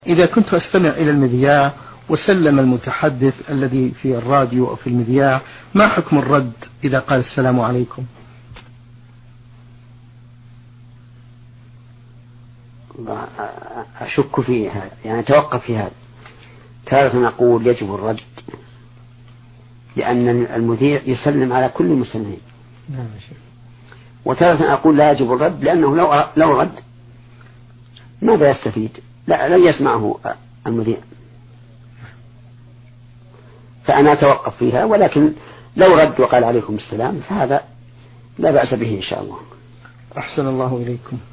إذا كنت أستمع إلى المذياع وسلم المتحدث الذي في الراديو أو في المذياع، ما حكم الرد إذا قال السلام عليكم؟ أشك في هذا، يعني أتوقف في هذا. تارة نقول يجب الرد لأن المذيع يسلم على كل المسلمين، وتارة أقول لا يجب الرد لأنه لو رد ماذا يستفيد؟ لا لن يسمعه المذيع. فأنا أتوقف فيها، ولكن لو رد وقال عليكم السلام فهذا لا بأس به إن شاء الله. أحسن الله إليكم.